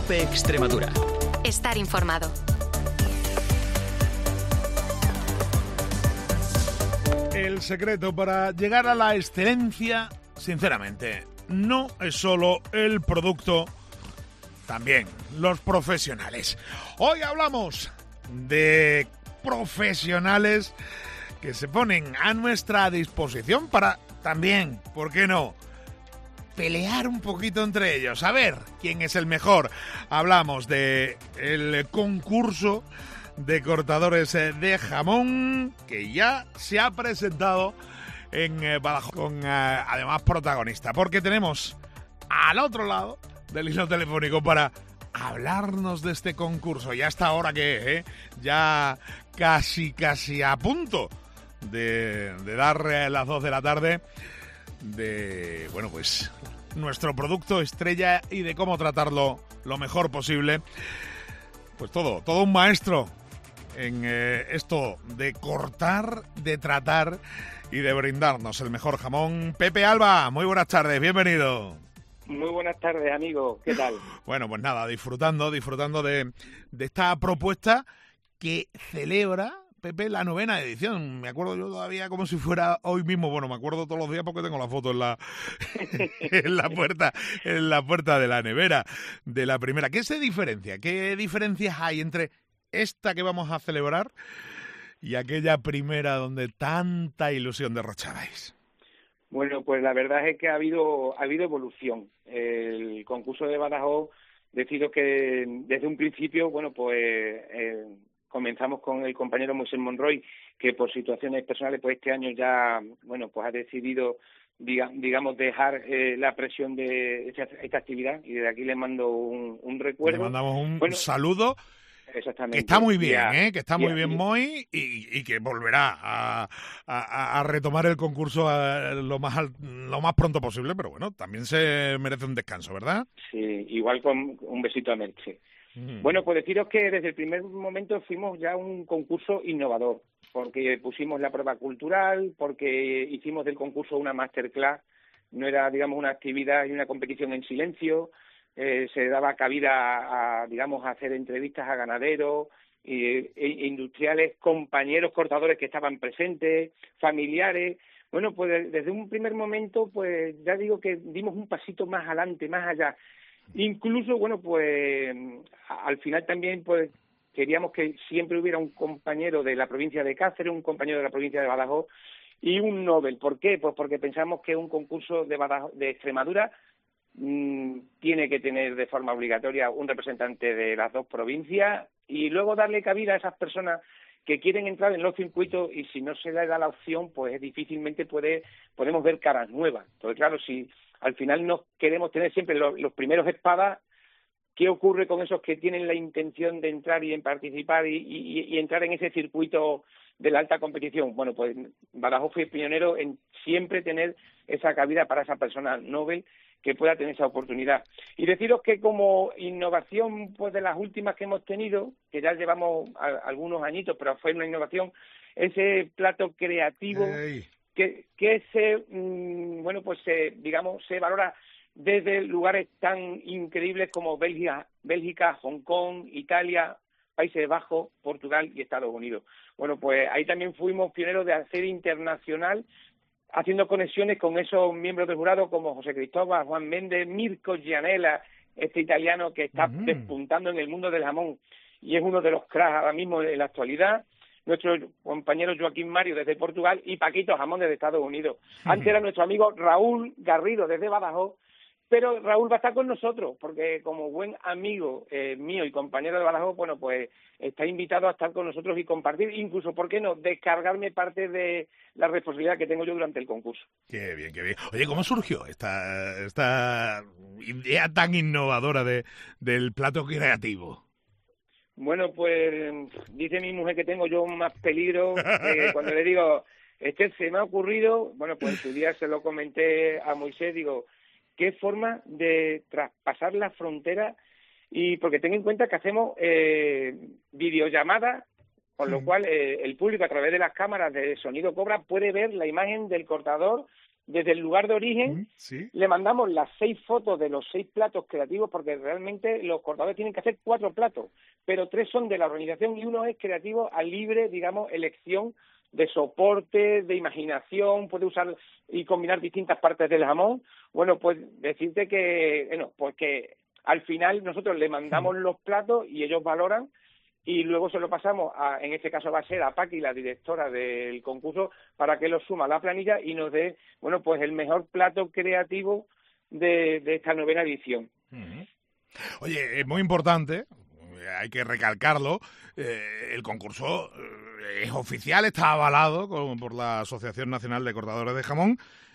COPE Extremadura. Estar informado. El secreto para llegar a la excelencia, sinceramente, no es solo el producto, también los profesionales. Hoy hablamos de profesionales que se ponen a nuestra disposición para también, ¿por qué no?, pelear un poquito entre ellos, a ver quién es el mejor. Hablamos de el concurso de cortadores de jamón que ya se ha presentado en Badajoz con además protagonista, porque tenemos al otro lado del hilo telefónico para hablarnos de este concurso. Y hasta ahora que ya casi a punto de dar las 2 de la tarde, de, bueno, pues nuestro producto estrella y de cómo tratarlo lo mejor posible. Pues todo un maestro en esto de cortar, de tratar y de brindarnos el mejor jamón. Pepe Alba, muy buenas tardes, bienvenido. Muy buenas tardes, amigo, ¿qué tal? Bueno, pues nada, disfrutando de esta propuesta que celebra, Pepe, la 9ª edición. Me acuerdo yo todavía como si fuera hoy mismo. Bueno, me acuerdo todos los días porque tengo la foto en la puerta de la nevera de la primera. ¿Qué se diferencia? ¿Qué diferencias hay entre esta que vamos a celebrar y aquella primera donde tanta ilusión derrochabais? Bueno, pues la verdad es que ha habido evolución. El concurso de Badajoz, decido que desde un principio, bueno, pues comenzamos con el compañero Moisés Monroy, que por situaciones personales, pues este año ya, bueno, pues ha decidido, digamos, dejar la presión de esta actividad, y desde aquí le mando un recuerdo. Le mandamos un saludo. Exactamente. Que está muy bien, que está muy bien, Moy, y que volverá a retomar el concurso lo más pronto posible, pero bueno, también se merece un descanso, ¿verdad? Sí, igual con un besito a Merche. Bueno, pues deciros que desde el primer momento fuimos ya un concurso innovador, porque pusimos la prueba cultural, porque hicimos del concurso una masterclass, no era, digamos, una actividad y una competición en silencio. Se daba cabida digamos, a hacer entrevistas a ganaderos e industriales, compañeros cortadores que estaban presentes, familiares. Bueno, pues desde un primer momento, pues ya digo que dimos un pasito más adelante, más allá. Incluso, bueno, pues al final también, pues queríamos que siempre hubiera un compañero de la provincia de Cáceres, un compañero de la provincia de Badajoz y un Nobel. ¿Por qué? Pues porque pensamos que un concurso de Extremadura tiene que tener de forma obligatoria un representante de las dos provincias y luego darle cabida a esas personas que quieren entrar en los circuitos, y si no se le da la opción, pues difícilmente podemos ver caras nuevas. Porque claro, si al final no queremos tener siempre los primeros espadas, ¿qué ocurre con esos que tienen la intención de entrar y en participar y entrar en ese circuito de la alta competición? Bueno, pues Badajoz fue pionero en siempre tener esa cabida para esa persona Nobel que pueda tener esa oportunidad. Y deciros que como innovación, pues de las últimas que hemos tenido, que ya llevamos algunos añitos, pero fue una innovación, ese plato creativo que bueno, pues digamos, se valora desde lugares tan increíbles como Bélgica, Hong Kong, Italia, Países Bajos, Portugal y Estados Unidos. Bueno, pues ahí también fuimos pioneros de hacer internacional, haciendo conexiones con esos miembros del jurado como José Cristóbal, Juan Méndez, Mirko Gianella, este italiano que está despuntando en el mundo del jamón y es uno de los cracks ahora mismo en la actualidad, nuestro compañero Joaquín Mario desde Portugal y Paquito Jamón desde Estados Unidos. Antes era nuestro amigo Raúl Garrido desde Badajoz, pero Raúl va a estar con nosotros porque como buen amigo mío y compañero de Badajoz, bueno, pues está invitado a estar con nosotros y compartir, incluso, ¿por qué no?, descargarme parte de la responsabilidad que tengo yo durante el concurso. Qué bien, qué bien. Oye, ¿cómo surgió esta idea tan innovadora del plato creativo? Bueno, pues dice mi mujer que tengo yo más peligro cuando le digo, se me ha ocurrido, bueno, pues en su día se lo comenté a Moisés, digo, ¿qué forma de traspasar la frontera? Y porque ten en cuenta que hacemos videollamadas, con lo cual el público a través de las cámaras de sonido Cobra puede ver la imagen del cortador desde el lugar de origen, sí, le mandamos las 6 fotos de los 6 platos creativos, porque realmente los cortadores tienen que hacer 4 platos, pero 3 son de la organización y uno es creativo a libre, digamos, elección de soporte, de imaginación, puede usar y combinar distintas partes del jamón. Bueno, pues decirte que, bueno, pues que al final nosotros le mandamos los platos y ellos valoran, y luego se lo pasamos en este caso va a ser a Paqui, la directora del concurso, para que lo suma a la planilla y nos dé, bueno, pues el mejor plato creativo de esta 9ª edición. Oye, es muy importante, hay que recalcarlo, el concurso es oficial, está avalado por la Asociación Nacional de Cortadores de Jamón,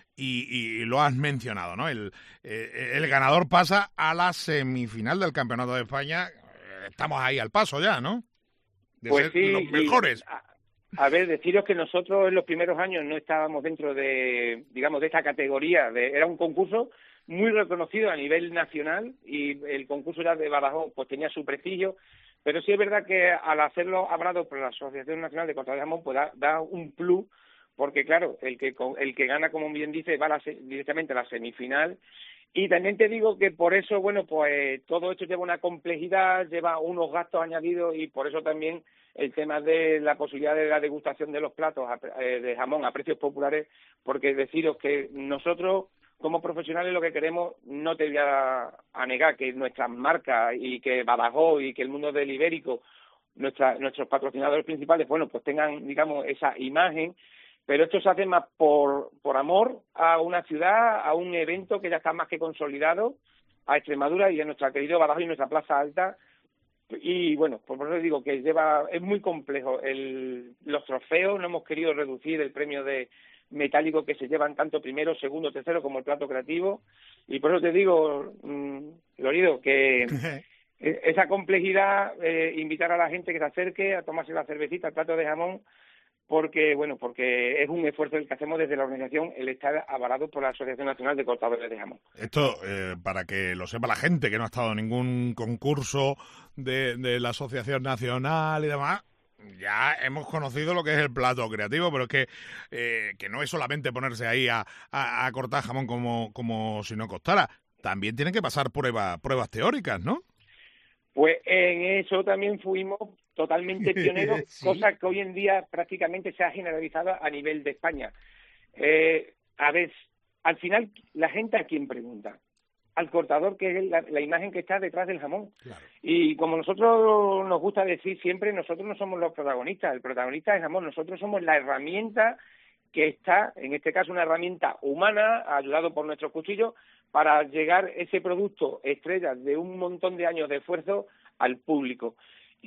y lo has mencionado, ¿no? El ganador pasa a la semifinal del Campeonato de España. Estamos ahí al paso ya, ¿no? De pues ser sí, los mejores. A ver, deciros que nosotros en los primeros años no estábamos dentro de, digamos, de esta categoría. Era un concurso muy reconocido a nivel nacional y el concurso ya de Badajoz pues tenía su prestigio, pero sí es verdad que al hacerlo avalado por la Asociación Nacional de Cortadores de Jamón pues da un plus, porque claro, el que gana, como bien dice, va directamente a la semifinal. Y también te digo que por eso, bueno, pues todo esto lleva una complejidad, lleva unos gastos añadidos, y por eso también el tema de la posibilidad de la degustación de los platos de jamón a precios populares, porque deciros que nosotros como profesionales lo que queremos, no te voy a negar que nuestras marcas y que Badajoz y que el mundo del ibérico, nuestros patrocinadores principales, bueno, pues tengan, digamos, esa imagen. Pero esto se hace más por amor a una ciudad, a un evento que ya está más que consolidado, a Extremadura y a nuestro querido Badajoz y nuestra Plaza Alta. Y bueno, por eso digo que es muy complejo los trofeos. No hemos querido reducir el premio de metálico que se llevan tanto primero, segundo, tercero como el plato creativo. Y por eso te digo, Lorido, que esa complejidad, invitar a la gente que se acerque a tomarse la cervecita, el plato de jamón, porque es un esfuerzo el que hacemos desde la organización, el estar avalado por la Asociación Nacional de Cortadores de Jamón. Esto, para que lo sepa la gente que no ha estado en ningún concurso de la Asociación Nacional y demás, ya hemos conocido lo que es el plato creativo, pero es que no es solamente ponerse ahí a cortar jamón como si no costara, también tienen que pasar pruebas teóricas, ¿no? Pues en eso también fuimos totalmente pioneros, sí. Cosa que hoy en día prácticamente se ha generalizado a nivel de España. A ver, al final, ¿la gente a quién pregunta? Al cortador, que es la imagen que está detrás del jamón. Claro. Y como nosotros nos gusta decir siempre, nosotros no somos los protagonistas, el protagonista es el jamón, nosotros somos la herramienta que está, en este caso una herramienta humana, ayudado por nuestros cuchillos, para llegar ese producto estrella de un montón de años de esfuerzo al público.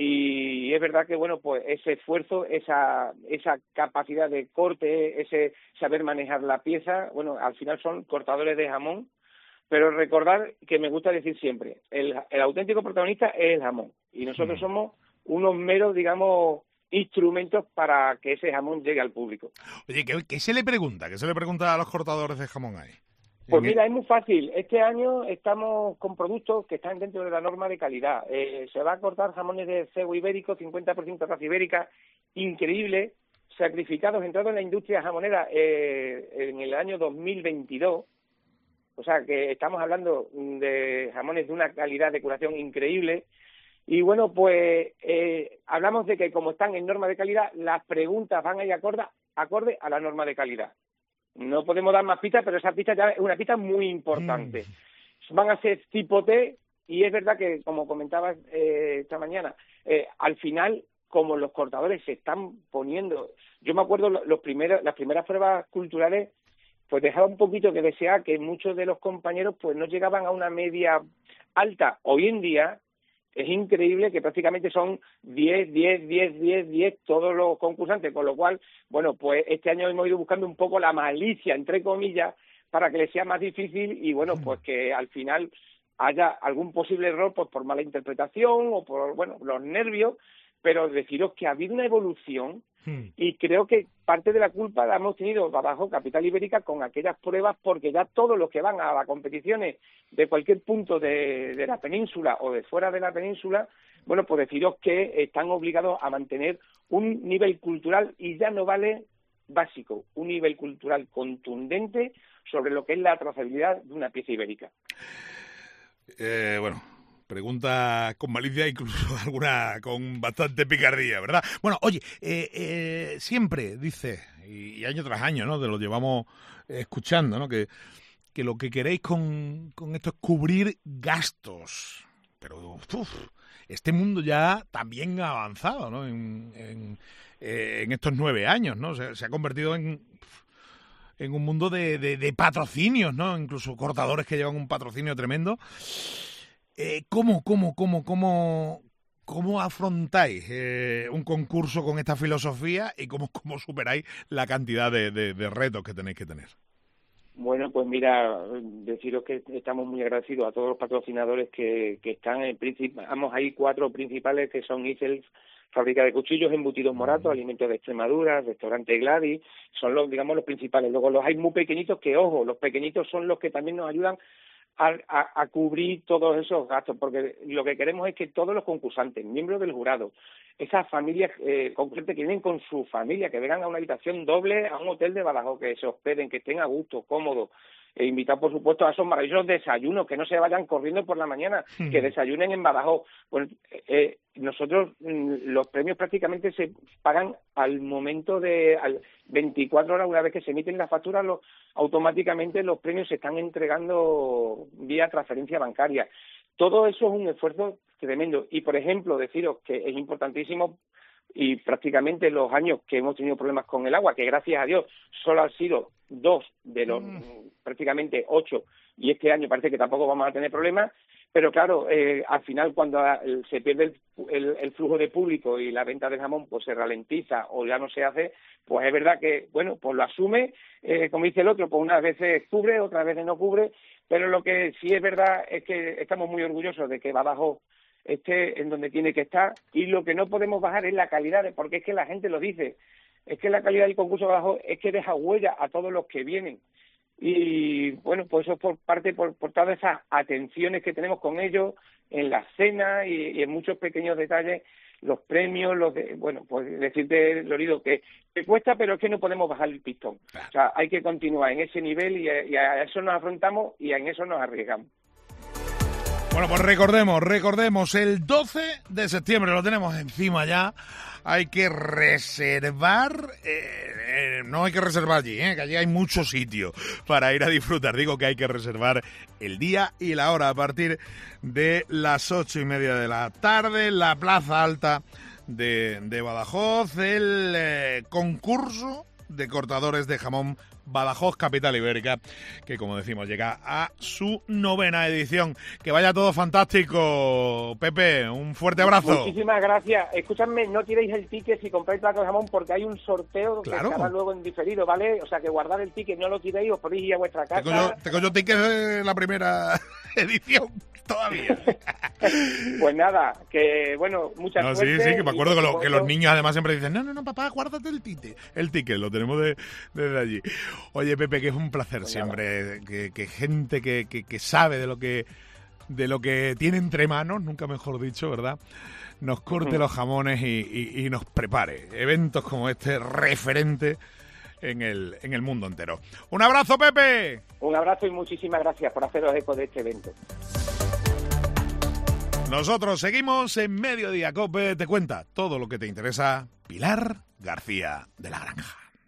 Y es verdad que, bueno, pues ese esfuerzo, esa capacidad de corte, ese saber manejar la pieza, bueno, al final son cortadores de jamón, pero recordar que me gusta decir siempre, el auténtico protagonista es el jamón, y nosotros somos unos meros, digamos, instrumentos para que ese jamón llegue al público. Oye, ¿qué se le pregunta? ¿Qué se le pregunta a los cortadores de jamón ahí? Pues mira, es muy fácil. Este año estamos con productos que están dentro de la norma de calidad. Se va a cortar jamones de cebo ibérico, 50% raza ibérica, increíble, sacrificados, entrados en la industria jamonera en el año 2022. O sea, que estamos hablando de jamones de una calidad de curación increíble. Y bueno, pues hablamos de que como están en norma de calidad, las preguntas van a ir acorde a la norma de calidad. No podemos dar más pistas, pero esa pista ya es una pista muy importante. Van a ser tipo T, y es verdad que, como comentabas esta mañana, al final, como los cortadores se están poniendo... Yo me acuerdo las primeras pruebas culturales, pues dejaba un poquito que desear, que muchos de los compañeros pues no llegaban a una media alta. Hoy en día es increíble que prácticamente son 10 todos los concursantes, con lo cual, bueno, pues este año hemos ido buscando un poco la malicia, entre comillas, para que les sea más difícil y, bueno, pues que al final haya algún posible error pues por mala interpretación o por, bueno, los nervios, pero deciros que ha habido una evolución y creo que parte de la culpa la hemos tenido Badajoz, capital ibérica, con aquellas pruebas, porque ya todos los que van a las competiciones de cualquier punto de la península o de fuera de la península, bueno, pues deciros que están obligados a mantener un nivel cultural, y ya no vale básico, un nivel cultural contundente, sobre lo que es la trazabilidad de una pieza ibérica. Bueno, pregunta con malicia, incluso alguna con bastante picardía, ¿verdad? Bueno, oye, siempre dice, y año tras año, ¿no?, te lo llevamos escuchando, ¿no?, que lo que queréis con esto es cubrir gastos. Pero este mundo ya también ha avanzado, ¿no?, en estos 9 años, ¿no? Se ha convertido en un mundo de patrocinios, ¿no? Incluso cortadores que llevan un patrocinio tremendo. ¿Cómo afrontáis un concurso con esta filosofía y cómo superáis la cantidad de retos que tenéis que tener? Bueno, pues mira, deciros que estamos muy agradecidos a todos los patrocinadores que están. En principio, hay 4 principales que son Isels, Fábrica de Cuchillos, Embutidos Morato, Alimentos de Extremadura, Restaurante Gladys, son los principales. Luego los hay muy pequeñitos que, ojo, los pequeñitos son los que también nos ayudan a cubrir todos esos gastos, porque lo que queremos es que todos los concursantes, miembros del jurado, esas familias concretas que vienen con su familia, que vengan a una habitación doble a un hotel de Badajoz, que se hospeden, que estén a gusto, cómodos, e invitar, por supuesto, a esos maravillosos desayunos, que no se vayan corriendo por la mañana, que desayunen en Badajoz. Bueno, nosotros los premios prácticamente se pagan al momento al 24 horas, una vez que se emiten las facturas, automáticamente los premios se están entregando vía transferencia bancaria. Todo eso es un esfuerzo tremendo. Y, por ejemplo, deciros que es importantísimo, y prácticamente los años que hemos tenido problemas con el agua, que gracias a Dios solo han sido 2 de los prácticamente 8, y este año parece que tampoco vamos a tener problemas, pero claro, al final cuando se pierde el flujo de público y la venta del jamón pues se ralentiza o ya no se hace, pues es verdad que, bueno, pues lo asume, como dice el otro, pues unas veces cubre, otras veces no cubre, pero lo que sí es verdad es que estamos muy orgullosos de que Badajoz esté en donde tiene que estar, y lo que no podemos bajar es la calidad, porque es que la gente lo dice, es que la calidad del concurso de Badajoz es que deja huella a todos los que vienen. Y bueno, pues eso por todas esas atenciones que tenemos con ellos en la cena y en muchos pequeños detalles, los premios, bueno, pues decirte, Lorido, que te cuesta, pero es que no podemos bajar el pistón. O sea, hay que continuar en ese nivel y a eso nos afrontamos y en eso nos arriesgamos. Bueno, pues recordemos, el 12 de septiembre, lo tenemos encima ya, hay que reservar, no hay que reservar allí, que allí hay mucho sitio para ir a disfrutar, digo que hay que reservar el día y la hora a partir de las 8:30 de la tarde, en la Plaza Alta de Badajoz, el concurso de cortadores de jamón Badajoz, capital ibérica, que como decimos llega a su 9ª edición. Que vaya todo fantástico, Pepe, un fuerte abrazo. Muchísimas gracias. Escúchame, no tiréis el ticket si compráis plato de jamón, porque hay un sorteo que se hará luego en diferido, ¿vale? O sea, que guardad el ticket, no lo tiréis, os podéis ir a vuestra casa. Tengo yo ticket de la primera edición todavía. Pues nada, que bueno, muchas suerte. Sí, que me acuerdo que los niños además siempre dicen, no, papá, guárdate el ticket lo tenemos desde allí. Oye, Pepe, que es un placer pues siempre que gente que sabe de lo que tiene entre manos, nunca mejor dicho, ¿verdad?, nos corte los jamones y nos prepare eventos como este referente en el mundo entero. ¡Un abrazo, Pepe! Un abrazo y muchísimas gracias por haceros eco de este evento. Nosotros seguimos en Mediodía Cope. Te cuenta todo lo que te interesa Pilar García de la Granja.